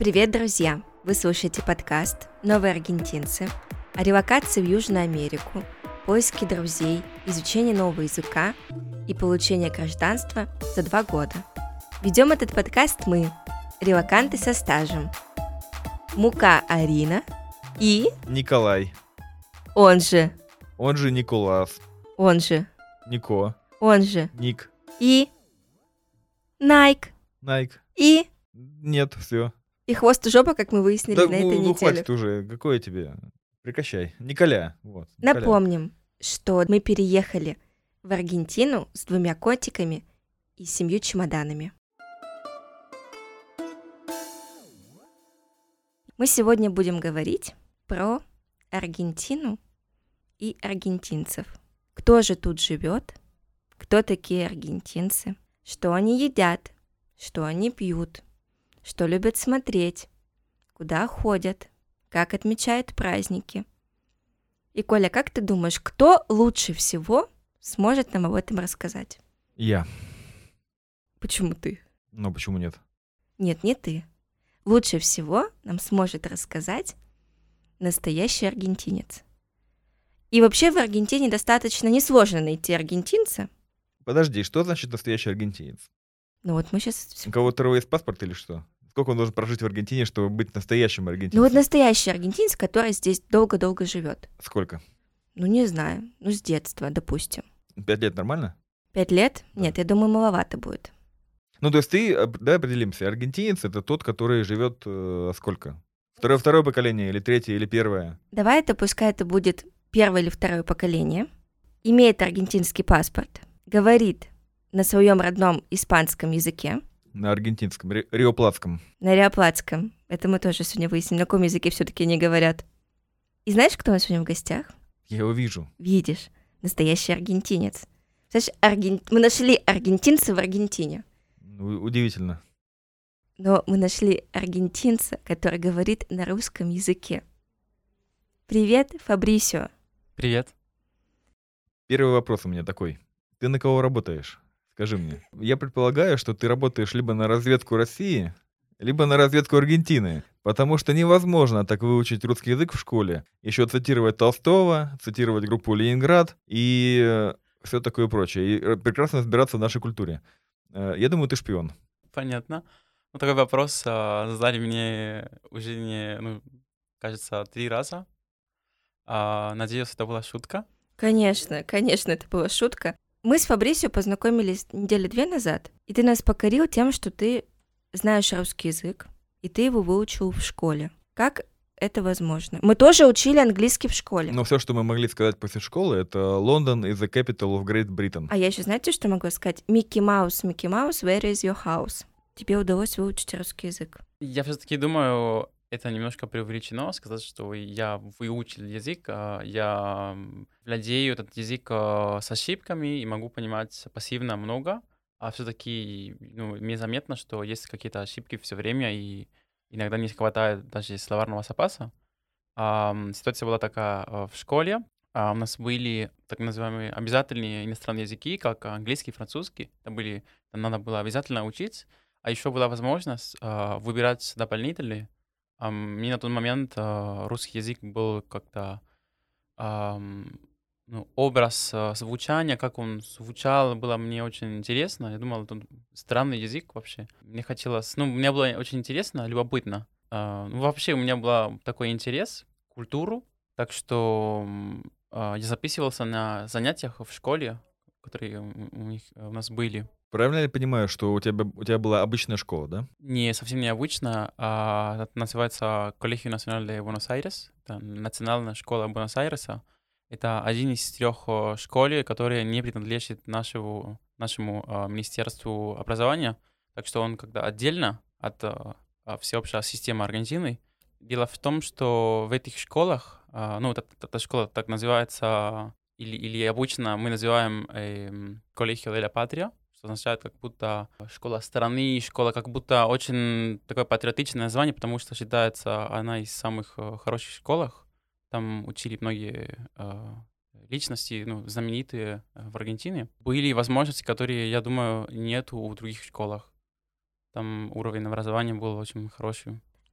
Привет, друзья! Вы слушаете подкаст «Новые аргентинцы» о релокации в Южную Америку, поиске друзей, изучении нового языка и получении гражданства за 2 года. Ведем этот подкаст мы, релоканты со стажем. Мука Арина и... Николай. Он же Николас. Нико. Ник. И... Найк. И... Нет, все. И хвост и жопа, как мы выяснили Да, на этой неделе. хватит уже. Какое тебе? Прекращай. Николя. Вот, Николя. Напомним, что мы переехали в Аргентину с 2 котиками и 7 чемоданами. Мы сегодня будем говорить про Аргентину и аргентинцев. Кто же тут живет? Кто такие аргентинцы? Что они едят? Что они пьют? Что любят смотреть? Куда ходят? Как отмечают праздники? И, Коля, как ты думаешь, кто лучше всего сможет нам об этом рассказать? Я. Почему ты? Ну, почему нет? Нет, не ты. Лучше всего нам сможет рассказать настоящий аргентинец. И вообще в Аргентине достаточно несложно найти аргентинца. Подожди, что значит настоящий аргентинец? Ну вот мы сейчас... У кого-то есть паспорт или что? Сколько он должен прожить в Аргентине, чтобы быть настоящим аргентинцем? Ну вот настоящий аргентинец, который здесь долго-долго живет. Сколько? Ну не знаю, с детства, допустим. 5 лет нормально? 5 лет? Да. Нет, я думаю, маловато будет. Ну, то есть давай определимся. Аргентинец — это тот, который живет сколько? Второе поколение или третье, или первое? Давай пускай это будет 1 или 2 поколение. Имеет аргентинский паспорт. Говорит на своем родном испанском языке. На аргентинском, риоплатском. На риоплатском. Это мы тоже сегодня выясним, на каком языке все-таки они говорят. И знаешь, кто у нас сегодня в гостях? Я его вижу. Видишь, настоящий аргентинец. Знаешь, мы нашли аргентинца в Аргентине. Удивительно. Но мы нашли аргентинца, который говорит на русском языке. Привет, Фабрисио. Привет. Первый вопрос у меня такой. Ты на кого работаешь? Скажи мне. Я предполагаю, что ты работаешь либо на разведку России, либо на разведку Аргентины. Потому что невозможно так выучить русский язык в школе. Еще цитировать Толстого, цитировать группу «Ленинград» и все такое прочее. И прекрасно разбираться в нашей культуре. Я думаю, ты шпион. Понятно. Ну, такой вопрос задали мне уже, кажется, 3 раза. Надеюсь, это была шутка. Конечно, это была шутка. Мы с Фабрисио познакомились 2 недели назад, и ты нас покорил тем, что ты знаешь русский язык, и ты его выучил в школе. Как это возможно? Мы тоже учили английский в школе. Но все, что мы могли сказать после школы, это «London is the capital of Great Britain». А я еще, знаете, что могу сказать? Микки Маус, where is your house? Тебе удалось выучить русский язык. Я все-таки думаю, это немножко преувеличено, сказать, что я выучил язык, я владею этот язык с ошибками и могу понимать пассивно много, а все-таки мне заметно, что есть какие-то ошибки все время, и иногда не хватает даже словарного запаса. Ситуация была такая в школе. У нас были так называемые обязательные иностранные языки, как английский, французский. Там надо было обязательно учить, а еще была возможность выбирать дополнительные. Мне на тот момент русский язык был как-то образ звучания, как он звучал, было мне очень интересно. Я думал, это странный язык вообще. Мне было очень интересно, любопытно. Вообще у меня был такой интерес к культуру, так что я записывался на занятиях в школе, которые у нас были. Правильно я понимаю, что у тебя была обычная школа, да? Не, совсем необычно. Это называется Colegio Nacional de Buenos Aires. Это национальная школа Буэнос-Айреса. Это один из 3 школ, которые не принадлежит нашему Министерству образования. Так что он когда отдельно от всеобщей системы Аргентины. Дело в том, что в этих школах, эта школа так называется, или обычно мы называем Colegio de la Patria, что означает как будто школа страны, школа как будто очень такое патриотичное название, потому что считается она из самых хороших школах. Там учили многие личности, знаменитые в Аргентине. Были возможности, которые, я думаю, нету в других школах. Там уровень образования был очень хороший.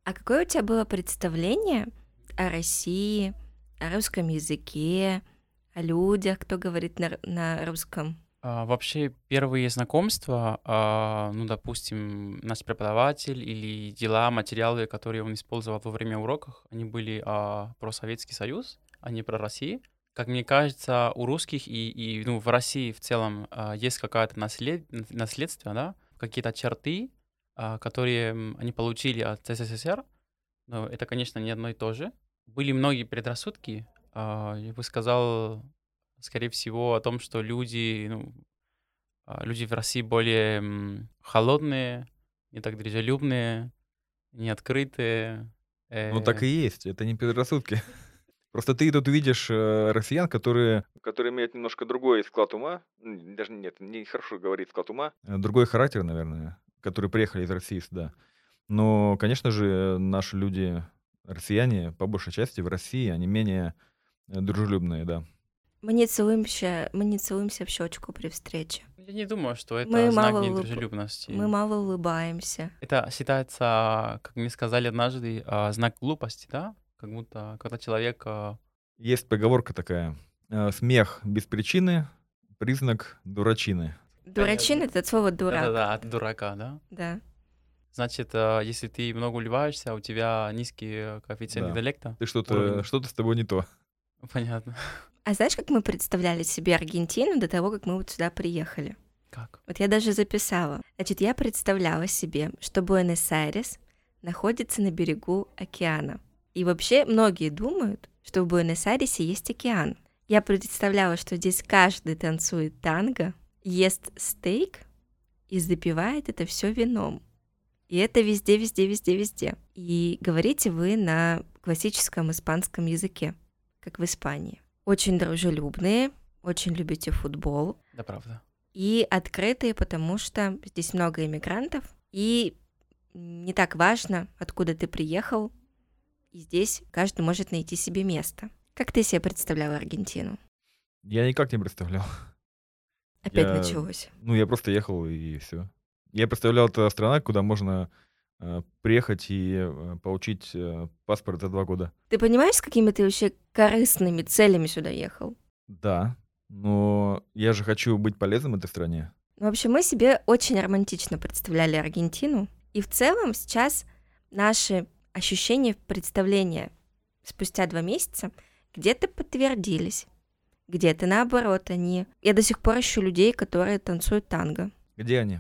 А какое у тебя было представление о России, о русском языке, о людях, кто говорит на русском? Вообще, первые знакомства, ну, допустим, наш преподаватель или дела, материалы, которые он использовал во время уроков, они были про Советский Союз, а не про Россию. Как мне кажется, у русских ну, в России в целом есть какое-то наследство, да, какие-то черты, которые они получили от СССР, но это, конечно, не одно и то же. Были многие предрассудки, я бы сказал, скорее всего, о том, что люди, ну, люди в России более холодные, не так дружелюбные, не открытые. Ну, так и есть, это не предрассудки. Просто ты тут видишь россиян, которые имеют немножко другой склад ума, даже нет, не хорошо говорить склад ума, другой характер, наверное, которые приехали из России сюда. Но, конечно же, наши люди, россияне, по большей части в России, они менее дружелюбные, да. Мы не целуемся в щечку при встрече. Я не думаю, что это Мы знак мало недружелюбности. Мы мало улыбаемся. Это считается, как мне сказали однажды, знак глупости, да? Как будто когда человек... Есть поговорка такая: смех без причины — признак дурачины. Дурачина — это от слова дурак. Да-да-да, от дурака, да? Да. Значит, если ты много улыбаешься, у тебя низкий коэффициент Да. интеллекта. Ты что-то с тобой не то. Понятно. А знаешь, как мы представляли себе Аргентину до того, как мы вот сюда приехали? Как? Вот я даже записала. Значит, я представляла себе, что Буэнос-Айрес находится на берегу океана. И вообще многие думают, что в Буэнос-Айресе есть океан. Я представляла, что здесь каждый танцует танго, ест стейк и запивает это все вином. И это везде, везде, везде, везде. И говорите вы на классическом испанском языке, как в Испании. Очень дружелюбные, очень любите футбол. Да, правда. И открытые, потому что здесь много иммигрантов, и не так важно, откуда ты приехал, и здесь каждый может найти себе место. Как ты себе представляла Аргентину? Я никак не представлял. Опять началось. Ну, я просто ехал, и все. Я представлял, это страна, куда можно приехать и получить паспорт за 2 года. Ты понимаешь, с какими ты вообще корыстными целями сюда ехал? Да, но я же хочу быть полезным этой стране. В общем, мы себе очень романтично представляли Аргентину, и в целом сейчас наши ощущения, представления спустя 2 месяца где-то подтвердились, где-то наоборот они. Я до сих пор ищу людей, которые танцуют танго. Где они?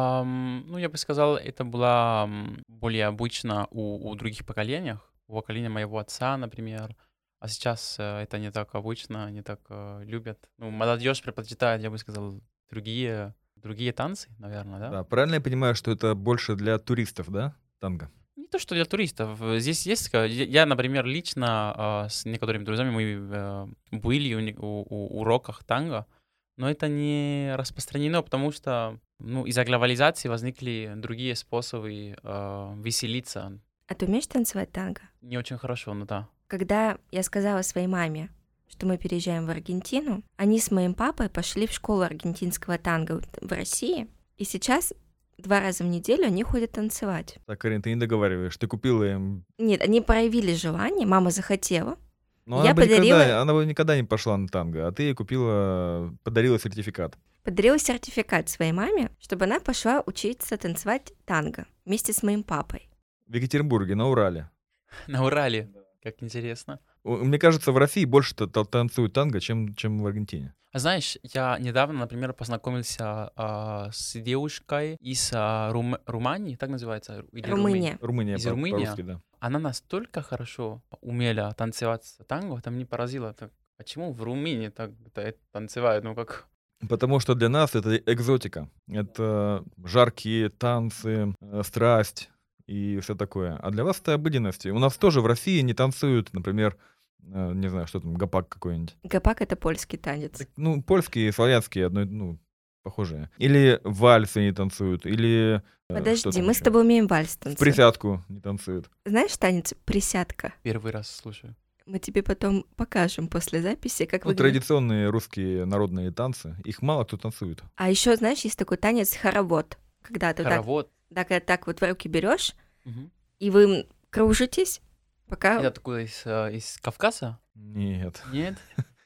Ну, я бы сказал, это было более обычно у других поколениях. У поколения моего отца, например. А сейчас это не так обычно, не так любят. Ну, молодежь предпочитает, я бы сказал, другие танцы, наверное, да? Да, правильно я понимаю, что это больше для туристов, да, танго? Не то, что для туристов. Здесь есть... Я, например, лично с некоторыми друзьями мы были у уроках танго, но это не распространено, потому что из-за глобализации возникли другие способы веселиться. А ты умеешь танцевать танго? Не очень хорошо, но да. Когда я сказала своей маме, что мы переезжаем в Аргентину, они с моим папой пошли в школу аргентинского танго в России, и сейчас 2 раза в неделю они ходят танцевать. Так, Карин, ты не договариваешь, ты купила им... Нет, они проявили желание, мама захотела. Но Я она бы никогда не пошла на танго, а ты ей подарила сертификат. Подарила сертификат своей маме, чтобы она пошла учиться танцевать танго вместе с моим папой. В Екатеринбурге, на Урале. На Урале. Как интересно. Мне кажется, в России больше танцуют танго, чем в Аргентине. А знаешь, я недавно, например, познакомился с девушкой из Румынии, так называется? Или Румыния. Румыния, Из Румынии? по-русски, да. Она настолько хорошо умела танцевать танго, это меня поразило. Так, почему в Румынии так танцевают? Ну как... Потому что для нас это экзотика. Это жаркие танцы, страсть и все такое. А для вас это обыденность. У нас тоже в России не танцуют, например, не знаю, что там, гопак какой-нибудь. Гопак — это польский танец. Ну, польские и славянские похожие. Или вальсы не танцуют, или... Подожди, мы с тобой умеем вальс танцевать. Присядку не танцуют. Знаешь танец присядка? Первый раз слушаю. Мы тебе потом покажем после записи, как выглядит. Традиционные русские народные танцы, их мало кто танцует. А еще, знаешь, есть такой танец хоровод. Когда ты Хоровод? когда так вот в руки берешь, Мгм. и вы кружитесь, пока... Это откуда, из Кавказа? Нет. Нет?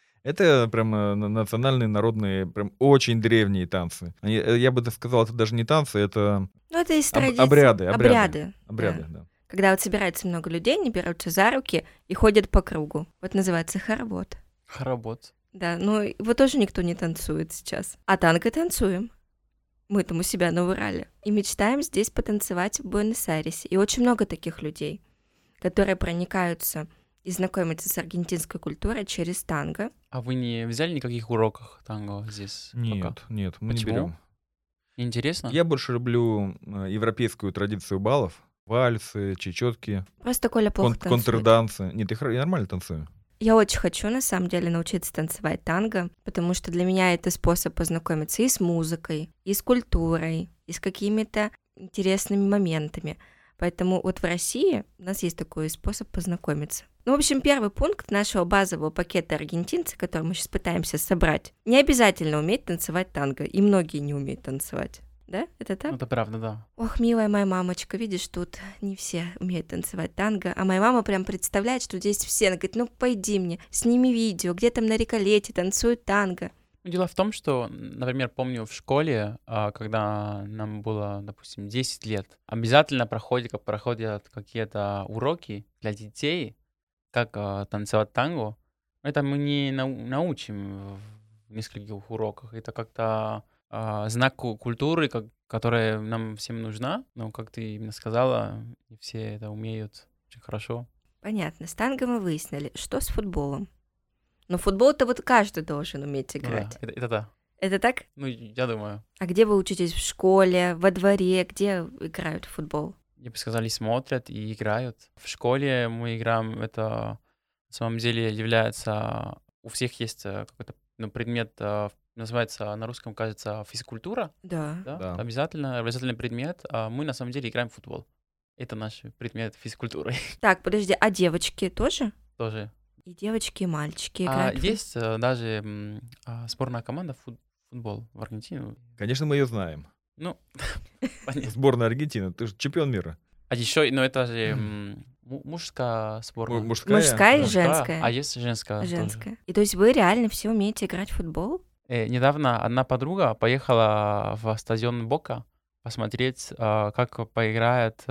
Это прям национальные, народные, прям очень древние танцы. Я бы сказал, это даже не танцы, это Ну, это из традиций. обряды. Обряды, Да. Когда вот собирается много людей, они берутся за руки и ходят по кругу. Вот называется хоровод. Хоровод. Да, но его тоже никто не танцует сейчас. А танго танцуем. Мы там у себя на Урале. И мечтаем здесь потанцевать в Буэнос-Айресе. И очень много таких людей, которые проникаются и знакомятся с аргентинской культурой через танго. А вы не взяли никаких уроков танго здесь? пока? Нет, мы не Почему? берем. Интересно? Я больше люблю европейскую традицию балов. Вальсы, чечетки, Просто Коля плохо танцует. контрдансы. Нет, я нормально танцую. Я очень хочу, на самом деле, научиться танцевать танго, потому что для меня это способ познакомиться и с музыкой, и с культурой, и с какими-то интересными моментами. Поэтому вот в России у нас есть такой способ познакомиться. Ну, в общем, первый пункт нашего базового пакета аргентинцы, который мы сейчас пытаемся собрать, не обязательно уметь танцевать танго, и многие не умеют танцевать. Да? Это так? Это правда, да. Ох, милая моя мамочка, видишь, тут не все умеют танцевать танго, а моя мама прям представляет, что здесь все. Она говорит, ну пойди мне, сними видео, где там на Риколете танцуют танго. Дело в том, что, например, помню в школе, когда нам было, допустим, 10 лет, обязательно проходят какие-то уроки для детей, как танцевать танго. Это мы не научим в нескольких уроках. Это как-то знак культуры, которая нам всем нужна. Но, как ты именно сказала, не все это умеют очень хорошо. Понятно, с танго мы выяснили. Что с футболом? Но футбол-то вот каждый должен уметь играть. Да, это да. Это так? Ну, я думаю. А где вы учитесь? В школе, во дворе? Где играют в футбол? Я бы сказал, и смотрят, и играют. В школе мы играем, это на самом деле является... У всех есть какой-то предмет, называется на русском, кажется, физкультура. Да. Да. Обязательный предмет. А мы на самом деле играем в футбол. Это наш предмет физкультуры Так, подожди, а девочки тоже? тоже. И девочки, и мальчики играют в Есть даже сборная команда футбол в Аргентине. Конечно, мы ее знаем. Ну, понятно. Сборная Аргентины, ты же чемпион мира. А еще, ну это же мужская сборная. Мужская и Да. женская. А есть женская тоже. Женская. И то есть вы реально все умеете играть в футбол? Недавно одна подруга поехала в стадион Бока посмотреть, как поиграет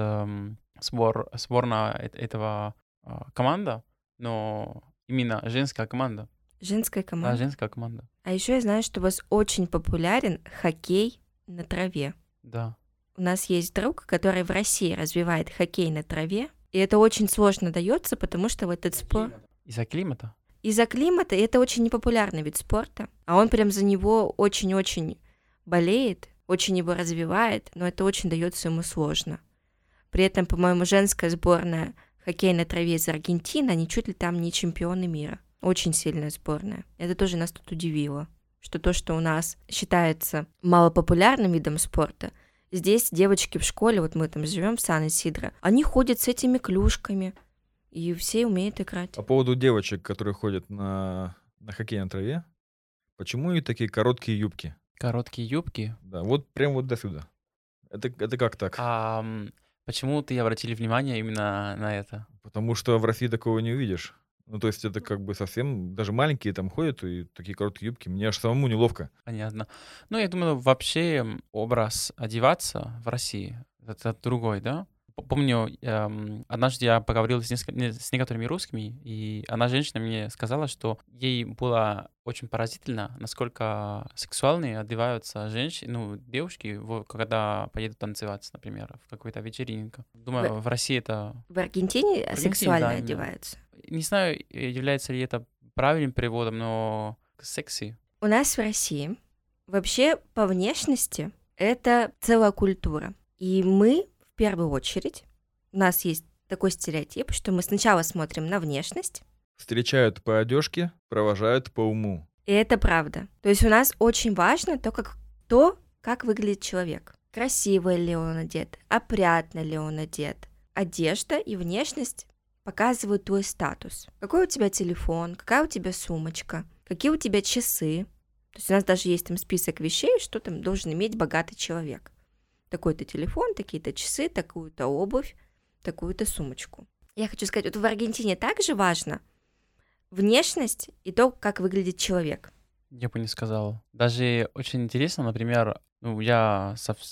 сборная этого команда, но именно женская команда. Женская Да, команда. женская команда. А еще я знаю, что у вас очень популярен хоккей на траве. Да. У нас есть друг, который в России развивает хоккей на траве, и это очень сложно дается, потому что в этот спорт... Из-за климата? Из-за климата, и это очень непопулярный вид спорта, а он прям за него очень-очень болеет, очень его развивает, но это очень дается ему сложно. При этом, по-моему, женская сборная хоккей на траве из Аргентины, они чуть ли там не чемпионы мира. Очень сильная сборная. Это тоже нас тут удивило, что то, что у нас считается малопопулярным видом спорта, здесь девочки в школе, вот мы там живем в Сан-Исидро, они ходят с этими клюшками, и все умеют играть. По поводу девочек, которые ходят на хоккей на траве, почему и такие короткие юбки? Короткие юбки. Да, вот прям вот до сюда. Это как так? Почему ты обратили внимание именно на это? Потому что в России такого не увидишь. Ну, то есть это как бы совсем... Даже маленькие там ходят, и такие короткие юбки. Мне аж самому неловко. Понятно. Ну, я думаю, вообще образ одеваться в России — это другой, да? Помню, однажды я поговорил с некоторыми русскими, и одна женщина мне сказала, что ей было очень поразительно, насколько сексуальные одеваются женщины, девушки, когда поедут танцевать, например, в какую-то вечеринку. Думаю, в России это... В Аргентине сексуально одеваются? Не знаю, является ли это правильным переводом, но секси. У нас в России вообще по внешности это целая культура. И мы в первую очередь, у нас есть такой стереотип, что мы сначала смотрим на внешность. Встречают по одежке, провожают по уму. И это правда. То есть у нас очень важно то, как выглядит человек. Красиво ли он одет, опрятно ли он одет. Одежда и внешность показывают твой статус. Какой у тебя телефон, какая у тебя сумочка, какие у тебя часы. То есть у нас даже есть там список вещей, что там должен иметь богатый человек. Такой-то телефон, такие-то часы, такую-то обувь, такую-то сумочку. Я хочу сказать, вот в Аргентине также важно внешность и то, как выглядит человек. Я бы не сказал. Даже очень интересно, например, я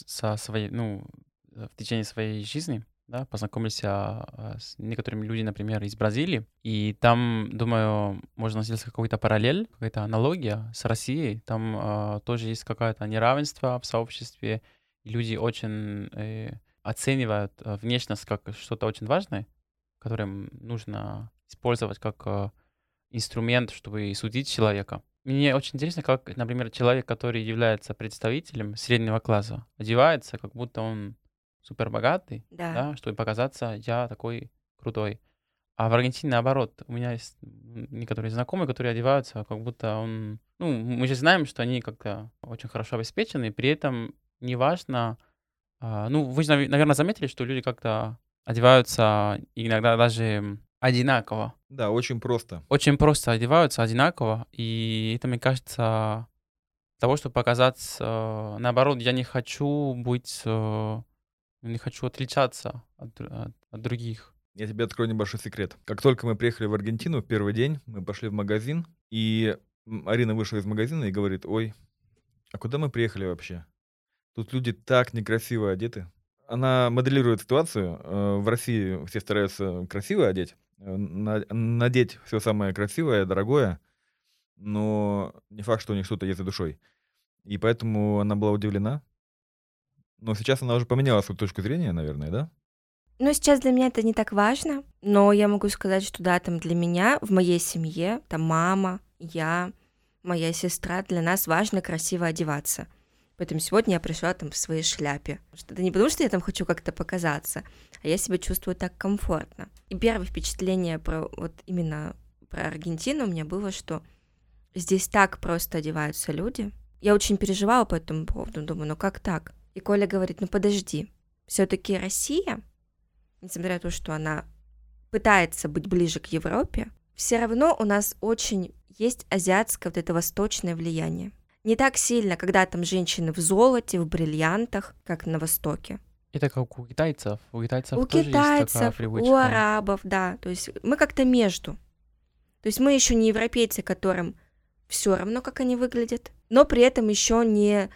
в течение своей жизни, да, познакомился с некоторыми людьми, например, из Бразилии, и там, думаю, можно сделать какую-то параллель, какая-то аналогия с Россией. Там тоже есть какое-то неравенство в сообществе, и люди очень оценивают внешность как что-то очень важное, которое нужно использовать как инструмент, чтобы судить человека. Мне очень интересно, как, например, человек, который является представителем среднего класса, одевается, как будто он супер богатый, Да. да, чтобы показаться, я такой крутой. А в Аргентине наоборот. У меня есть некоторые знакомые, которые одеваются, как будто он... мы же знаем, что они как-то очень хорошо обеспечены, при этом неважно... вы же, наверное, заметили, что люди как-то одеваются иногда даже одинаково. Да, очень просто. Очень просто одеваются одинаково, и это, мне кажется, того, чтобы показать, наоборот, я не хочу быть, не хочу отличаться от других. Я тебе открою небольшой секрет. Как только мы приехали в Аргентину, в первый день мы пошли в магазин, и Арина вышла из магазина и говорит: ой, а куда мы приехали вообще? Тут люди так некрасиво одеты. Она моделирует ситуацию. В России все стараются красиво одеть, надеть все самое красивое, дорогое, но не факт, что у них что-то есть за душой. И поэтому она была удивлена. Но сейчас она уже поменяла свою точку зрения, наверное, да? Ну, сейчас для меня это не так важно, но я могу сказать, что да, там для меня, в моей семье, там мама, я, моя сестра, для нас важно красиво одеваться. Поэтому сегодня я пришла там в своей шляпе. Это не потому, что я там хочу как-то показаться, а я себя чувствую так комфортно. И первое впечатление именно про Аргентину у меня было, что здесь так просто одеваются люди. Я очень переживала по этому поводу, думаю, ну как так? И Коля говорит, ну подожди, все-таки Россия, несмотря на то, что она пытается быть ближе к Европе, все равно у нас очень есть азиатское вот это восточное влияние. Не так сильно, когда там женщины в золоте, в бриллиантах, как на Востоке. Это как у китайцев. У китайцев У тоже есть такая китайцев, привычка. у арабов, да. То есть мы как-то между. То есть мы еще не европейцы, которым все равно, как они выглядят, но при этом еще не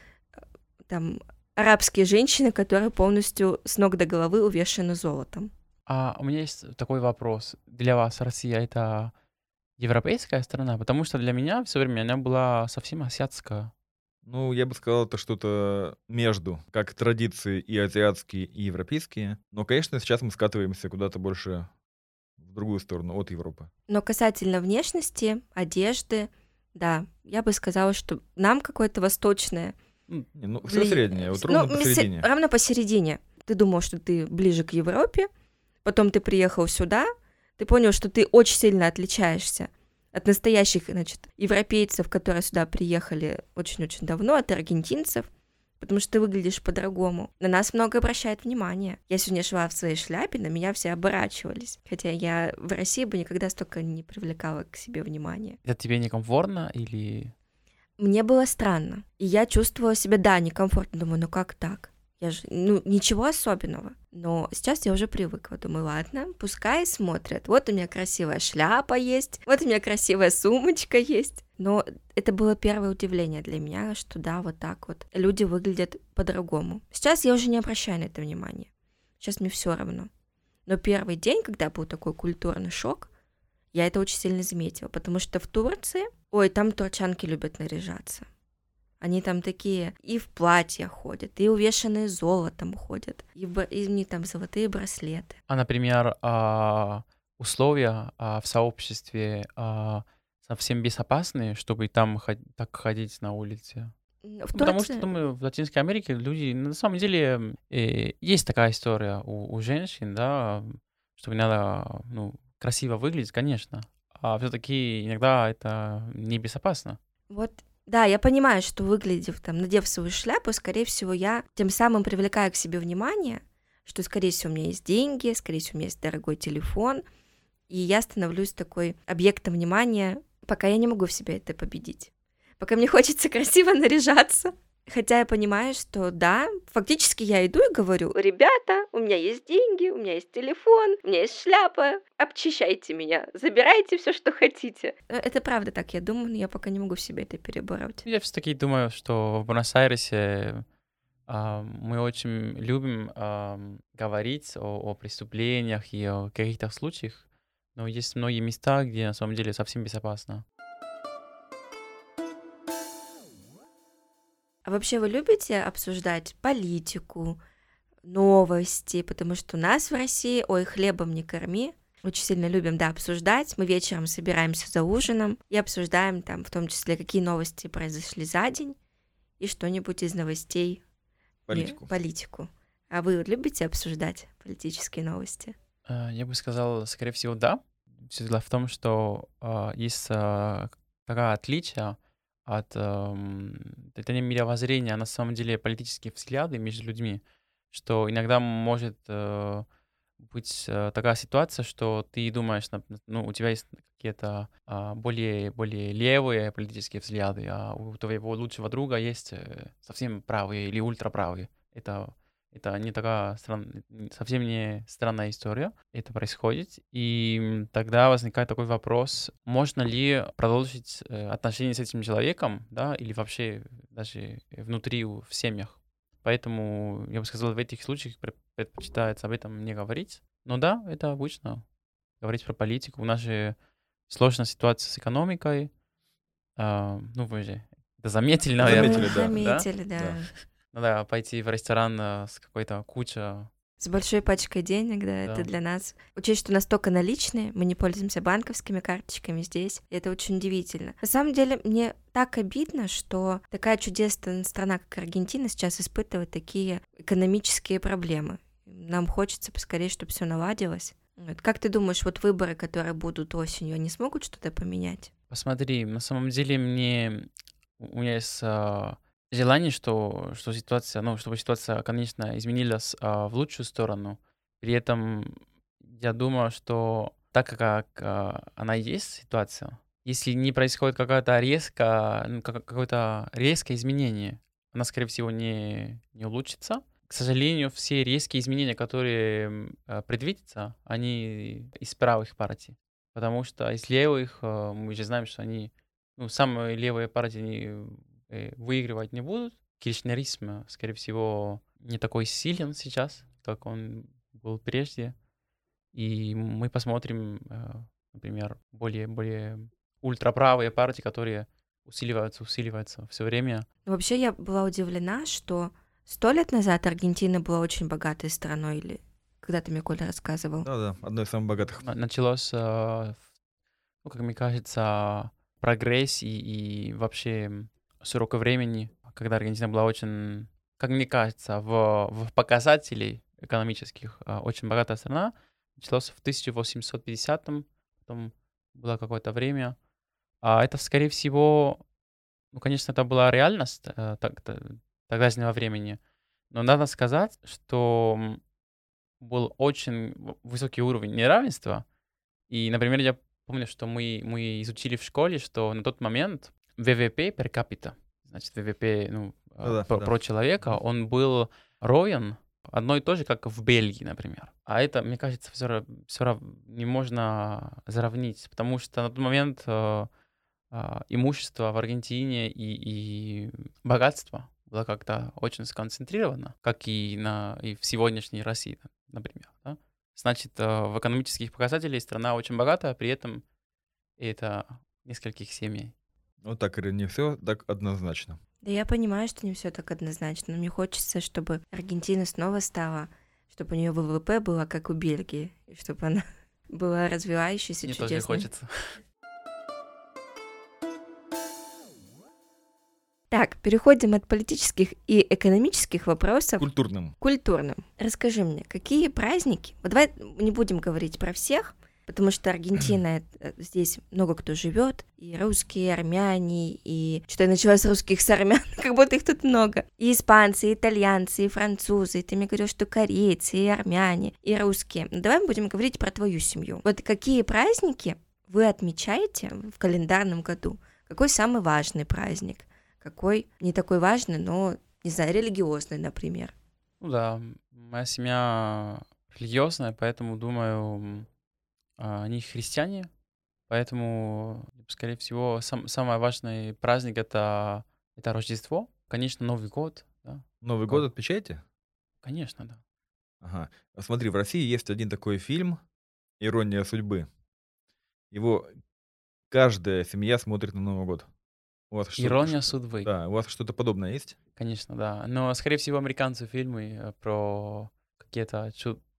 там арабские женщины, которые полностью с ног до головы увешаны золотом. А у меня есть такой вопрос. Для вас Россия — это европейская страна? Потому что для меня все время она была совсем азиатская. Ну, я бы сказал, это что-то между, как традиции и азиатские, и европейские. Но, конечно, сейчас мы скатываемся куда-то больше в другую сторону, от Европы. Но касательно внешности, одежды, да, я бы сказала, что нам какое-то восточное... Все среднее, вот ровно посередине. Равно посередине. Ты думал, что ты ближе к Европе, потом ты приехал сюда, ты понял, что ты очень сильно отличаешься от настоящих, европейцев, которые сюда приехали очень-очень давно, от аргентинцев, потому что ты выглядишь по-другому. На нас много обращают внимания. Я сегодня шла в своей шляпе, на меня все оборачивались. Хотя я в России бы никогда столько не привлекала к себе внимания. Это тебе некомфортно или... Мне было странно. И я чувствовала себя, да, некомфортно. Думаю, ну как так? Я же, ничего особенного. Но сейчас я уже привыкла. Думаю, ладно, пускай смотрят. Вот у меня красивая шляпа есть, вот у меня красивая сумочка есть. Но это было первое удивление для меня, что да, вот так вот люди выглядят по-другому. Сейчас я уже не обращаю на это внимания. Сейчас мне все равно. Но первый день, когда был такой культурный шок, я это очень сильно заметила, потому что в Турции, там турчанки любят наряжаться. Они там такие и в платьях ходят, и увешанные золотом ходят, и у них там золотые браслеты. А, например, условия в сообществе совсем безопасные, чтобы там так ходить на улице? Потому что, думаю, в Латинской Америке люди, на самом деле, есть такая история у женщин, да, что надо, красиво выглядеть, конечно, а все-таки иногда это небезопасно. Вот, да, я понимаю, что выглядев там, надев свою шляпу, скорее всего, я тем самым привлекаю к себе внимание, что, скорее всего, у меня есть деньги, скорее всего, у меня есть дорогой телефон, и я становлюсь такой объектом внимания, пока я не могу в себе это победить. Пока мне хочется красиво наряжаться, Хотя я понимаю, что да, фактически я иду и говорю: ребята, у меня есть деньги, у меня есть телефон, у меня есть шляпа, обчищайте меня, забирайте все, что хотите. Это правда так, я думаю, но я пока не могу в себе это перебороть. Я все-таки думаю, что в Буэнос-Айресе мы очень любим говорить о преступлениях и о каких-то случаях, но есть многие места, где на самом деле совсем безопасно. А вообще вы любите обсуждать политику, новости? Потому что у нас в России, ой, хлебом не корми, очень сильно любим, да, обсуждать. Мы вечером собираемся за ужином и обсуждаем там в том числе, какие новости произошли за день и что-нибудь из новостей. Политику. А вы любите обсуждать политические новости? Я бы сказал, скорее всего, да. Все дело в том, что есть такое отличие от это не мировоззрения, а на самом деле политические взгляды между людьми, что иногда может быть такая ситуация, что ты думаешь, ну, у тебя есть какие-то более левые политические взгляды, а у твоего лучшего друга есть совсем правые или ультраправые. Это не такая совсем не странная история. Это происходит. И тогда возникает такой вопрос, можно ли продолжить отношения с этим человеком, да, или вообще даже внутри в семьях. Поэтому, я бы сказал, в этих случаях предпочитается об этом не говорить. Но да, это обычно говорить про политику. У нас же сложная ситуация с экономикой. Ну, вы же это заметили, наверное. Заметили, да. Надо пойти в ресторан с какой-то кучей. С большой пачкой денег, да, это для нас. Учесть, что у нас только наличные, мы не пользуемся банковскими карточками здесь, и это очень удивительно. На самом деле, мне так обидно, что такая чудесная страна, как Аргентина, сейчас испытывает такие экономические проблемы. Нам хочется поскорее, чтобы все наладилось. Как ты думаешь, вот выборы, которые будут осенью, они смогут что-то поменять? Посмотри, на самом деле у меня есть желание, что ситуация, ну, чтобы ситуация, конечно, изменилась в лучшую сторону. При этом я думаю, что так как она есть, ситуация, если не происходит какое-то резкое изменение, она, скорее всего, не улучшится. К сожалению, все резкие изменения, которые предвидятся, они из правых партий. Потому что из левых мы же знаем, что они, ну, самые левые партии выигрывать не будут. Кирчнеризм, скорее всего, не такой силен сейчас, как он был прежде. И мы посмотрим, например, более ультраправые партии, которые усиливаются все время. Вообще я была удивлена, что 100 лет назад Аргентина была очень богатой страной, или когда ты мне, Коля, рассказывал? Да, одной из самых богатых. Началось, ну, как мне кажется, прогресс и вообще срока времени, когда Аргентина была очень, как мне кажется, в показателей экономических очень богатая страна. Началось в 1850-м, потом было какое-то время. А это, скорее всего, ну, конечно, это была реальность тогдашнего времени. Но надо сказать, что был очень высокий уровень неравенства. И, например, я помню, что мы изучили в школе, что на тот момент ВВП per capita, значит, ВВП, ну, про человека, он был ровен одно и то же, как в Бельгии, например. А это, мне кажется, все равно не можно сравнить, потому что на тот момент имущество в Аргентине и богатство было как-то очень сконцентрировано, как и в сегодняшней России, например. Да? Значит, в экономических показателях страна очень богатая, при этом это нескольких семей. Вот так, Ирина, не все так однозначно. Да я понимаю, что не все так однозначно, но мне хочется, чтобы Аргентина снова стала, чтобы у нее ВВП было как у Бельгии, и чтобы она была развивающейся, мне чудесной. Мне тоже хочется. Так, переходим от политических и экономических вопросов к культурным. Расскажи мне, какие праздники? Вот давай не будем говорить про всех, потому что Аргентина, здесь много кто живет, и русские, и армяне, и что-то я начала с русских, с армян, как будто их тут много. И испанцы, и итальянцы, и французы, и ты мне говоришь, что корейцы, и армяне, и русские. Ну, давай будем говорить про твою семью. Вот какие праздники вы отмечаете в календарном году? Какой самый важный праздник? какой не такой важный, но, не знаю, религиозный, например. Ну да, моя семья религиозная, поэтому, думаю, они христиане, поэтому, скорее всего, самый важный праздник это Рождество, конечно, Новый год, да, Новый год отмечаете? конечно, да. Ага. Смотри, в России есть один такой фильм «Ирония судьбы». Его каждая семья смотрит на Новый год. У вас Ирония судьбы, Да, у вас что-то подобное есть? конечно, да. Но, скорее всего, американцы фильмы про какие-то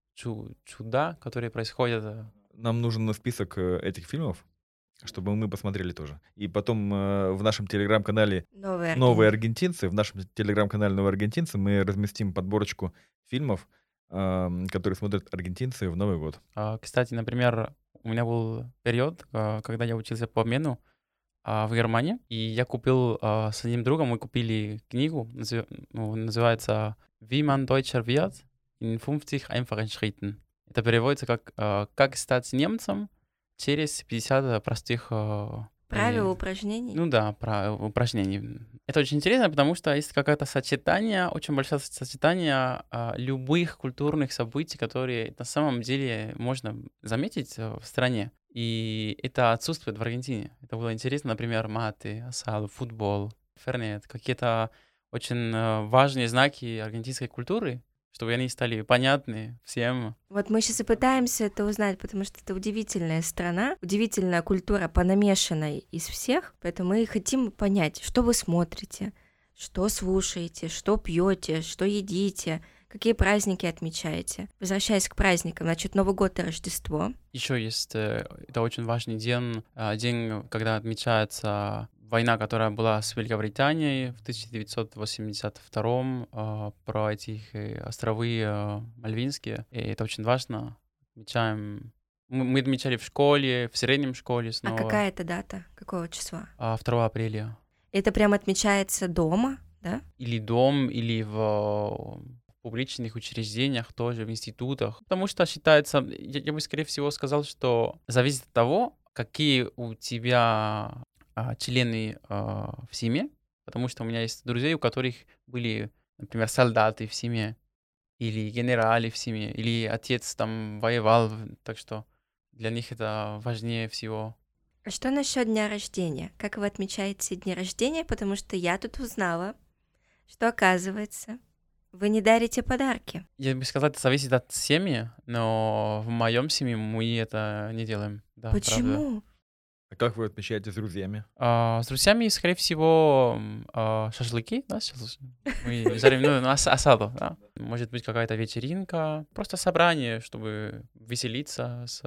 чуда, которые происходят. Нам нужен список этих фильмов, чтобы мы посмотрели тоже. И потом в нашем телеграм-канале «Новые аргентинцы», в нашем телеграм-канале «Новые аргентинцы» мы разместим подборочку фильмов, которые смотрят аргентинцы в Новый год. Кстати, например, у меня был период, когда я учился по обмену в Германии, и я купил с одним другом, мы купили книгу, называется «Wie man Deutscher wird in 50 einfachen Schritten». Это переводится как «Как стать немцем через 50 простых правил, упражнений? Ну да, про упражнений. Это очень интересно, потому что есть какое-то сочетание, очень большое сочетание любых культурных событий, которые на самом деле можно заметить в стране. И это отсутствует в Аргентине. Это было интересно, например, маты, асаду, футбол, фернет, какие-то очень важные знаки аргентинской культуры, чтобы они стали понятны всем. Вот мы сейчас и пытаемся это узнать, потому что это удивительная страна, удивительная культура, понамешанная из всех, поэтому мы хотим понять, что вы смотрите, что слушаете, что пьете, что едите, какие праздники отмечаете. Возвращаясь к праздникам, значит, Новый год и Рождество. Еще есть, это очень важный день, когда отмечается война, которая была с Великобританией в 1982 про эти островы Мальвинские. И это очень важно. Отмечаем. Мы отмечали в школе, в среднем школе снова. А какая это дата? Какого числа? 2 апреля. Это прям отмечается дома, да? Или дом, или в публичных учреждениях тоже, в институтах. Потому что считается, я бы, скорее всего, сказал, что зависит от того, какие у тебя члены в семье, потому что у меня есть друзей, у которых были, например, солдаты в семье, или генерали в семье, или отец там воевал, так что для них это важнее всего. А что насчет дня рождения? Как вы отмечаете дни рождения? Потому что я тут узнала, что, оказывается, вы не дарите подарки. Я бы сказал, это зависит от семьи, но в моем семье мы это не делаем. Да, почему? правда. А как вы отмечаете с друзьями? С друзьями, скорее всего, шашлыки, да, мы жарим, асаду, да. Может быть, какая-то вечеринка, просто собрание, чтобы веселиться с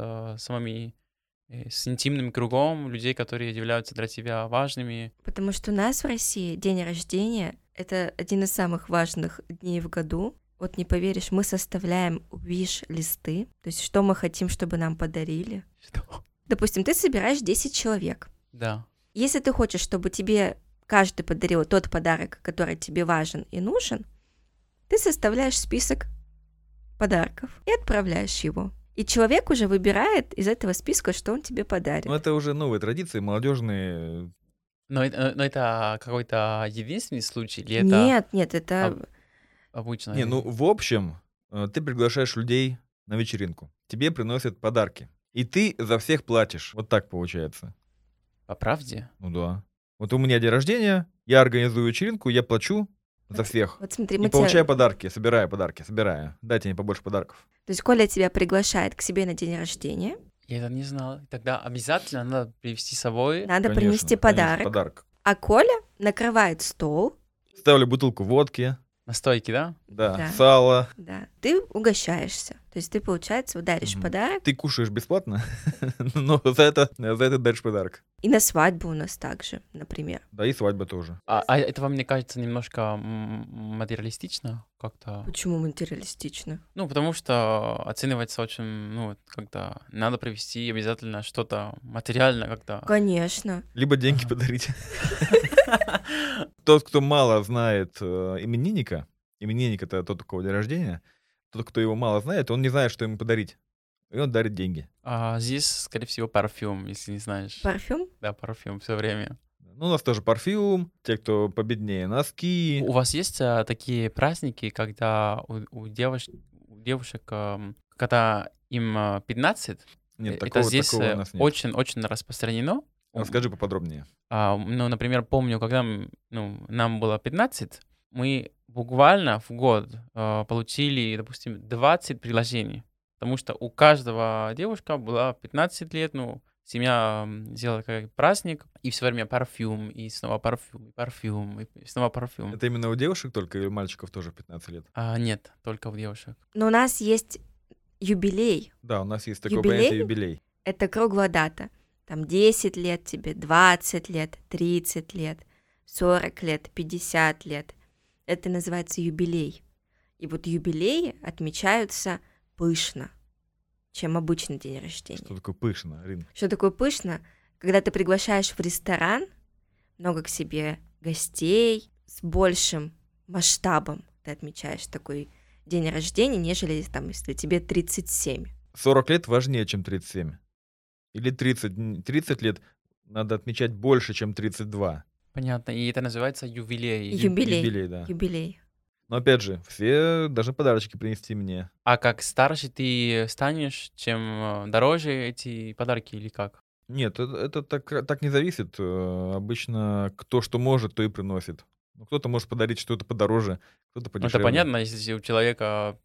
интимным кругом людей, которые являются для тебя важными. Потому что у нас в России день рождения — это один из самых важных дней в году. Вот не поверишь, мы составляем виш-листы, то есть что мы хотим, чтобы нам подарили. Что? Допустим, ты собираешь 10 человек. Да. Если ты хочешь, чтобы тебе каждый подарил тот подарок, который тебе важен и нужен, ты составляешь список подарков и отправляешь его. И человек уже выбирает из этого списка, что он тебе подарит. Ну, это уже новые традиции, молодежные. Но это какой-то единственный случай? Или это Нет, это... обычно? Не, ну, в общем, ты приглашаешь людей на вечеринку. Тебе приносят подарки. И ты за всех платишь. Вот так получается. По правде? Ну да. Вот у меня день рождения, я организую вечеринку, я плачу за всех. Вот смотри, И получаю подарки, собираю подарки, собираю. Дайте мне побольше подарков. То есть Коля тебя приглашает к себе на день рождения. Я это не знал. Тогда обязательно надо привезти с собой. Надо Конечно, принести конечно, подарок. А Коля накрывает стол. Ставлю бутылку водки. На стойке, да? Да, сало. Да. Ты угощаешься. То есть ты, получается, даришь подарок. Ты кушаешь бесплатно, но за это даришь подарок. И на свадьбу у нас также, например. Да, и свадьба тоже. А это вам, мне кажется, немножко материалистично как-то? Почему материалистично? Ну, потому что оценивается очень, как-то надо привезти обязательно что-то материальное как-то. Конечно. Либо деньги подарить. Тот, кто мало знает именинника, именинник — это тот, у кого день рождения, тот, кто его мало знает, он не знает, что ему подарить. И он дарит деньги. Здесь, скорее всего, парфюм, если не знаешь. Парфюм? Да, парфюм все время. Ну, у нас тоже парфюм, те, кто победнее, носки. У вас есть такие праздники, когда у девушек, когда им 15, Нет, это такого здесь у нас нет. очень-очень распространено. Расскажи поподробнее. Ну, например, помню, когда нам было 15, мы буквально в год получили, допустим, 20 приглашений. Потому что у каждого девушка была 15 лет, семья сделала как праздник, и все время парфюм, и снова парфюм, и парфюм, и снова парфюм. Это именно у девушек только или у мальчиков тоже в 15 лет? Нет, только у девушек. Но у нас есть юбилей. Да, у нас есть такое Юбилей? понятие юбилей. Это круглая дата. Там 10 лет тебе, 20 лет, 30 лет, 40 лет, 50 лет. Это называется юбилей. И вот юбилеи отмечаются пышно, чем обычный день рождения. Что такое пышно, Арин? Что такое пышно? Когда ты приглашаешь в ресторан много к себе гостей, с большим масштабом ты отмечаешь такой день рождения, нежели там, если тебе 37. 40 лет важнее, чем 37. Или 30 лет надо отмечать больше, чем 32. Понятно, и это называется юбилей. Юбилей, да. Юбилей. Но опять же, все должны подарочки принести мне. А как старше ты станешь, чем дороже эти подарки или как? Нет, это так не зависит. Обычно кто что может, то и приносит. Ну, кто-то может подарить что-то подороже, кто-то Ну, подешевле. это понятно, если у человека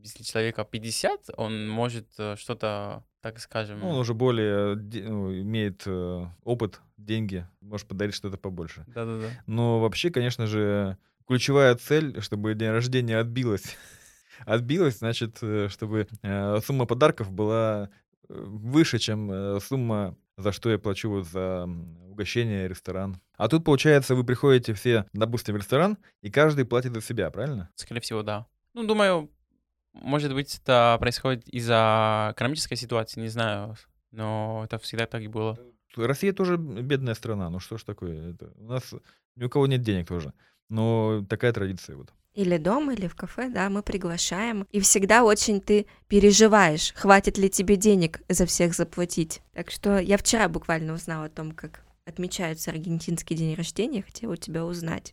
50, он может что-то, так скажем... Ну, он уже более имеет опыт, деньги, может подарить что-то побольше. Да-да-да. Но вообще, конечно же, ключевая цель, чтобы день рождения отбилась. Отбилась, значит, чтобы сумма подарков была выше, чем сумма, за что я плачу вот за угощение, ресторан. А тут, получается, вы приходите все, допустим, в ресторан, и каждый платит за себя, правильно? Скорее всего, да. Ну, думаю, может быть, это происходит из-за экономической ситуации, не знаю, но это всегда так и было. Россия тоже бедная страна, ну что ж такое? У нас ни у кого нет денег тоже. Но такая традиция вот. Или дома, или в кафе, да, мы приглашаем. И всегда очень ты переживаешь, хватит ли тебе денег за всех заплатить. Так что я вчера буквально узнала о том, как отмечается аргентинский день рождения, хотела у тебя узнать.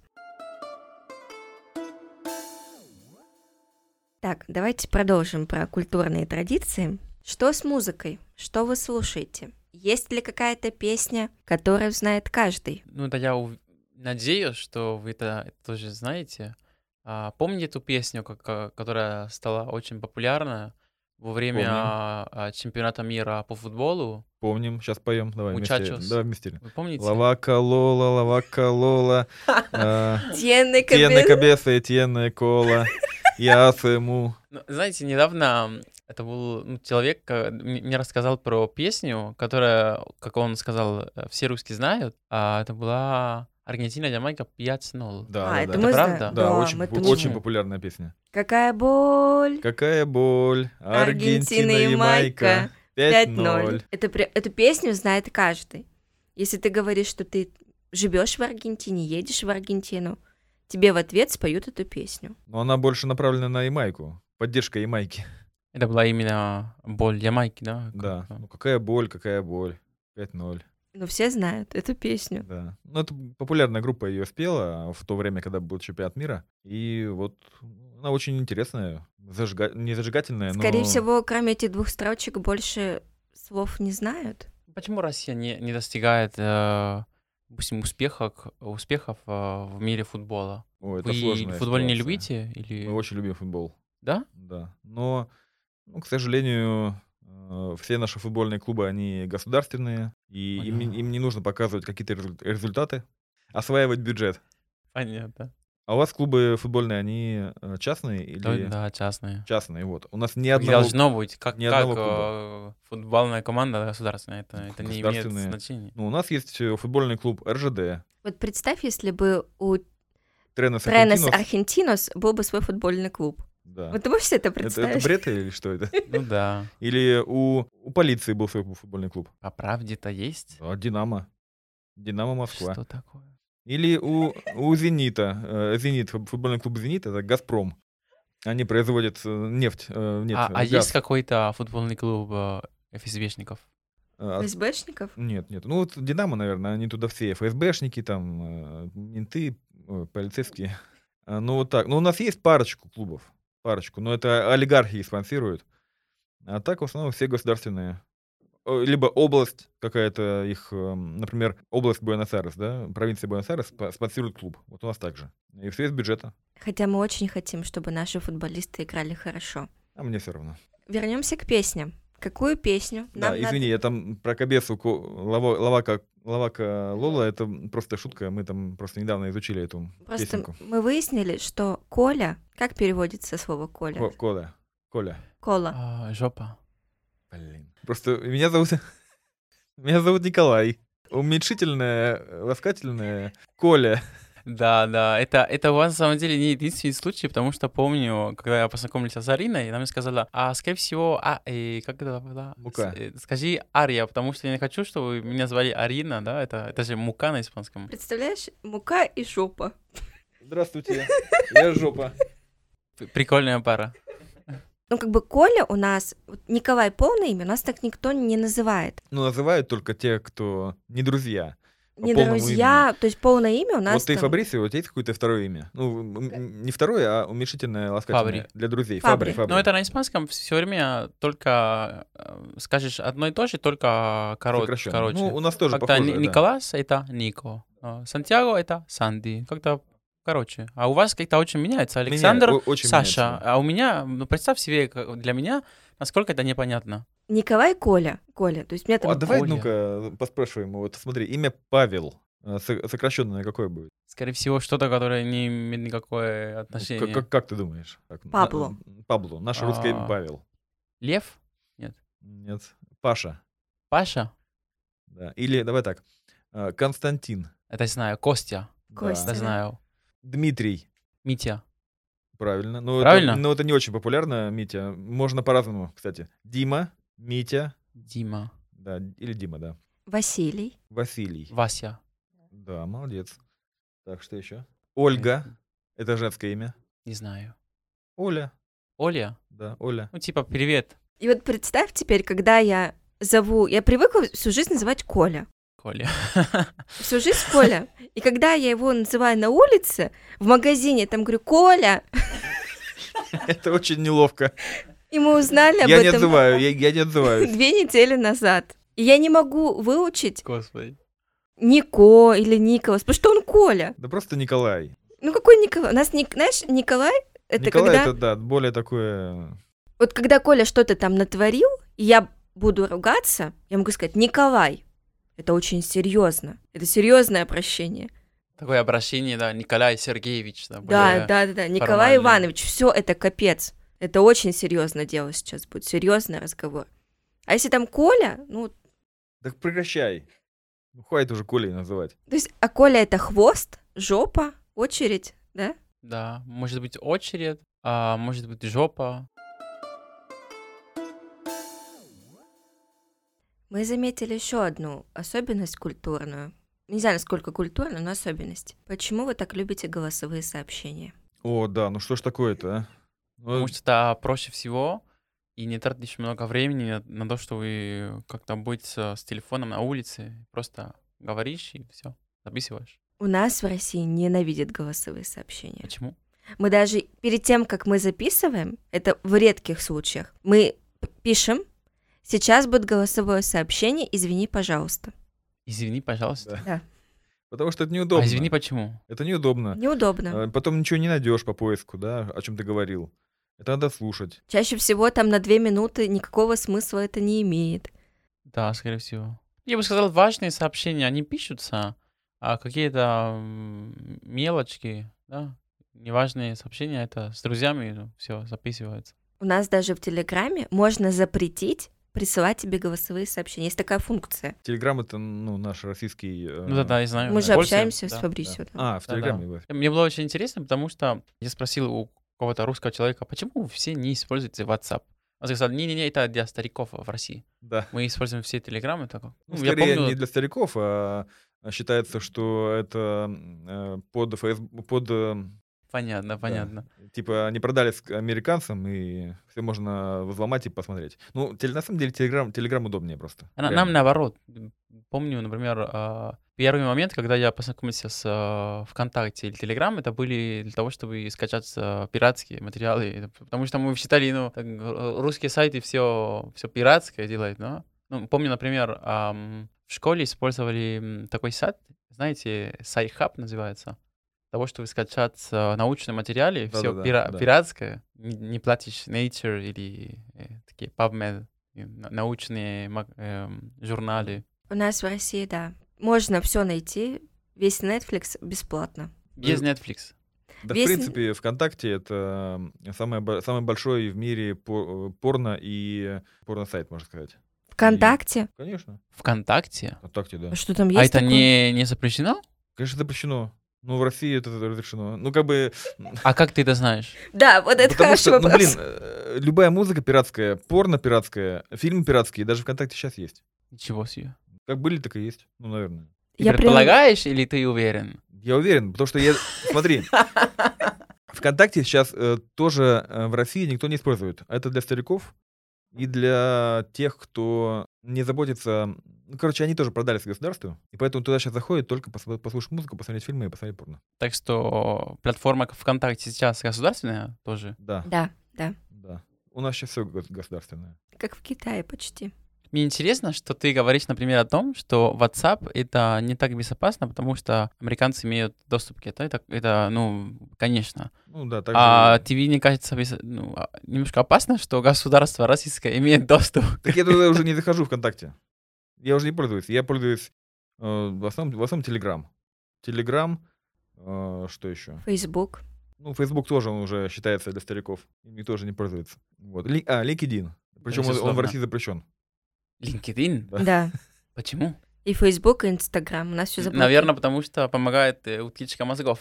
Так, давайте продолжим про культурные традиции. Что с музыкой? Что вы слушаете? Есть ли какая-то песня, которую знает каждый? Ну, да, я надеюсь, что вы это тоже знаете. Помните эту песню, которая стала очень популярна во время чемпионата мира по футболу? Помним, сейчас поем. Давай вместе. Muchachos. Давай вместе. Вы помните? Лавака лола. Тиенне кабеса, тиенне кола. Ясему. Знаете, недавно это был человек, мне рассказал про песню, которая, как он сказал, все русские знают. Это была Аргентина, Ямайка 5-0. Да, это да. мы правда? знаем. Да, мы точно. очень популярная песня. Какая боль! Какая боль! Аргентина и Ямайка 5-0. Эту песню знает каждый. Если ты говоришь, что ты живешь в Аргентине, едешь в Аргентину, тебе в ответ споют эту песню. Но она больше направлена на Ямайку. Поддержка Ямайки. Это была именно боль Ямайки, да? Да. Ну какая боль. 5-0. Ну, все знают эту песню. Да. Ну, это популярная группа ее спела в то время, когда был чемпионат мира. И вот она очень интересная, не зажигательная, Скорее но... всего, кроме этих двух строчек, больше слов не знают. Почему Россия не достигает, допустим, успехов в мире футбола? Ой, это Вы сложная футбол не ситуация. любите? Или... Мы очень любим футбол. Да? Да. Но, к сожалению, все наши футбольные клубы, они государственные, и им не нужно показывать какие-то результаты, осваивать бюджет. Понятно. А у вас клубы футбольные, они частные или... Да, частные. Частные, вот. У нас ни Так одного... должно быть, как одного клуба. Футбольная команда государственная, это не имеет Государственные. значения. Ну, у нас есть футбольный клуб РЖД. Вот представь, если бы у Тренес Тренес Аргентинос. Аргентинос был бы свой футбольный клуб. Да. Вот ты можешь себе это Это представить? бред или что это? Ну да. Или у полиции был свой футбольный клуб? По правде-то есть. Да, Динамо. Динамо Москва. Что такое? Или у Зенита. Зенит, футбольный клуб Зенит, это Газпром. Они производят нефть. А газ. есть какой-то футбольный клуб ФСБшников? ФСБшников? Нет. Ну вот Динамо, наверное, они туда все ФСБшники, там, менты, полицейские. Ну вот так. Ну у нас есть парочку клубов. Парочку. Но это олигархи их спонсируют. А так в основном все государственные. Либо область какая-то их, например, область Буэнос-Айрес, да, провинция Буэнос-Айрес спонсирует клуб. Вот у нас так же. И все из бюджета. Хотя мы очень хотим, чтобы наши футболисты играли хорошо. А мне все равно. Вернемся к песням. Какую песню? Да, извини, я там про Кабесу Лавака Лола, это просто шутка. Мы там просто недавно изучили эту Просто песенку. мы выяснили, что Коля, как переводится слово Коля? Коля. Кола. Жопа. Блин. Просто меня зовут Николай. Уменьшительное, ласкательное Коля. Да, это у вас на самом деле не единственный случай, потому что помню, когда я познакомился с Ариной, она мне сказала, скорее всего, как это было? Мука. Скажи Ария, потому что я не хочу, чтобы меня звали Арина, да, это же мука на испанском. Представляешь, мука и жопа. Здравствуйте, я жопа. Прикольная пара. Ну, как бы Коля у нас, Николай полное имя, у нас так никто не называет. Ну, называют только те, кто не друзья. По Не полному друзья, то есть полное имя у нас Вот ты там Фабрисио, у тебя есть какое-то второе имя? Ну, не второе, а уменьшительное, ласкательное. Фабри. Для друзей. Фабри. Но это на испанском все время только скажешь одно и то же, только короче. Сокращенно. Ну, у нас тоже Как-то похоже, да. Николас — это Нико, Сантьяго — это Санди. Как-то короче. А у вас как-то очень меняется. Александр, очень Саша. меняется, А у меня, представь себе, для меня, насколько это непонятно. Николай Коля. Коля, то есть меня там... А давай, Коля. ну-ка, поспрашиваем. Вот смотри, имя Павел. Сокращенное какое будет? Скорее всего, что-то, которое не имеет никакое отношения. Как ты думаешь? Пабло. Пабло. Наше русское имя Павел. Лев? Нет. Паша. Паша? Да. Или давай так. Константин. Это знаю. Костя. Костя. Это знаю. Дмитрий. Митя. Правильно. Но Правильно? но это не очень популярно, Митя. Можно по-разному, кстати. Дима, Митя. Дима. Да, или Дима, да. Василий. Василий. Вася. Да, молодец. Так, что еще? Ольга. Это женское имя. Не знаю. Оля. Оля? Да, Оля. Ну, типа, привет, И вот представь теперь, когда я привыкла всю жизнь называть Коля. Коля. Всю жизнь Коля. И когда я его называю на улице, в магазине, там говорю, Коля, Это очень неловко. и мы узнали об Я не этом отзываю, я не отзываюсь. 2 недели назад. И я не могу выучить Господи. Нико или Николас, потому что он Коля. Да просто Николай. Ну какой Николай? У нас, знаешь, Николай, это Николай когда... это, да, более такое... Вот когда Коля что-то там натворил, и я буду ругаться, я могу сказать, Николай, это очень серьезно. Это серьезное обращение. Такое обращение, да, Николай Сергеевич. Да, Да. Николай формальное. Иванович, все это капец. Это очень серьезное дело сейчас будет, серьезный разговор. А если там Коля, ну, Так прекращай. Ну, хватит уже Колей называть. то есть, а Коля это хвост, жопа, очередь, да? Да, может быть очередь, а может быть жопа. Мы заметили еще одну особенность культурную. Не знаю, насколько культурную, но особенность. Почему вы так любите голосовые сообщения? О, да, ну что ж такое-то, а? Ну, Потому что это проще всего, и не тратишь много времени на то, что вы как-то будете с телефоном на улице. Просто говоришь и все, записываешь. У нас в России ненавидят голосовые сообщения. Почему? Мы даже перед тем, как мы записываем, это в редких случаях, мы пишем, сейчас будет голосовое сообщение, извини, пожалуйста. Извини, пожалуйста. Да. Потому что это неудобно. А извини, почему? Это неудобно. Неудобно. Потом ничего не найдешь по поиску, да, о чем ты говорил. Это надо слушать. Чаще всего там на 2 минуты никакого смысла это не имеет. Да, скорее всего. Я бы сказал, важные сообщения, они пишутся, а какие-то мелочки, да, неважные сообщения, это с друзьями все записывается. У нас даже в Телеграме можно запретить присылать тебе голосовые сообщения. Есть такая функция. Телеграм это, ну, наш российский... Ну да, я знаю. Мы же Пользуем, общаемся да. с Фабрисио. да. в Да, Телеграме. да. Вась. Мне было очень интересно, потому что я спросил у какого-то русского человека, почему все не используете WhatsApp? Он сказал, не-не-не, это для стариков в России. Да. Мы используем все телеграммы. Ну, Я скорее помню, не для стариков, а считается, что это под Понятно, понятно. Типа они продались американцам, и все можно взломать и посмотреть. Ну, на самом деле, Телеграм удобнее просто. Нам Реально. наоборот. Помню, например, первый момент, когда я познакомился с ВКонтакте или Телеграм, это были для того, чтобы скачать пиратские материалы. Потому что мы считали, русские сайты все пиратское делают, но... Ну, помню, например, в школе использовали такой сайт, знаете, SciHub называется. Того, чтобы скачать научные материалы, все Да. пиратское, не платишь Nature или такие PubMed, научные журналы. У нас в России, да. Можно все найти, весь Netflix бесплатно. Без Netflix. Да, Весь- в принципе, ВКонтакте это самый большой в мире порно и порно-сайт, можно сказать. ВКонтакте? Конечно. ВКонтакте? ВКонтакте, да. А что там А есть это такое? не запрещено? Конечно, запрещено. Ну, в России это разрешено. Ну, как бы... А как ты это знаешь? Да, вот это Потому хороший что, ну, вопрос. блин, любая музыка пиратская, порно пиратское, фильмы пиратские, даже ВКонтакте сейчас есть. Ничего себе. Как были, так и есть. Ну, наверное. Ты Я прям- предполагаешь или ты уверен? Я уверен, потому что я... Смотри, ВКонтакте сейчас тоже в России никто не использует. Это для стариков и для тех, кто не заботится... Ну, короче, они тоже продались государству, и поэтому туда сейчас заходят только послушать музыку, посмотреть фильмы и посмотреть порно. Так что платформа ВКонтакте сейчас государственная тоже? Да, Да. У нас сейчас все государственное. Как в Китае почти. Мне интересно, что ты говоришь, например, о том, что WhatsApp — это не так безопасно, потому что американцы имеют доступ к этому. Это конечно. Ну да, так А же... тебе не кажется немножко опасно, что государство российское имеет доступ? Так я туда уже не захожу ВКонтакте. Я уже не пользуюсь. Я пользуюсь в основном Telegram. Telegram, что еще? Facebook. Ну, Facebook тоже он уже считается для стариков. Ими тоже не пользуются. Вот. LinkedIn. Причем он в безусловно. России запрещен. LinkedIn? Да. Да. Почему? И Facebook, и Instagram. У нас все заблокировано. Наверное, потому что помогает утечка мозгов.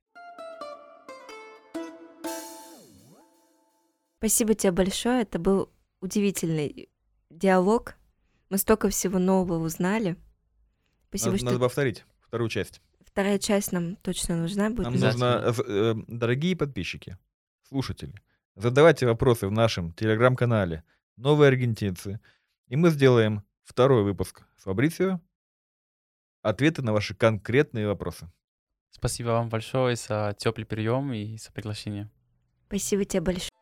Спасибо тебе большое. Это был удивительный диалог. Мы столько всего нового узнали. Спасибо, Надо что повторить вторую часть. вторая часть нам точно нужна будет. Нам Обязательно. нужно, дорогие подписчики, слушатели, задавайте вопросы в нашем телеграм-канале «Новые аргентинцы», и мы сделаем второй выпуск с Фабрицио. Ответы на ваши конкретные вопросы. Спасибо вам большое за теплый прием и за приглашение. Спасибо тебе большое.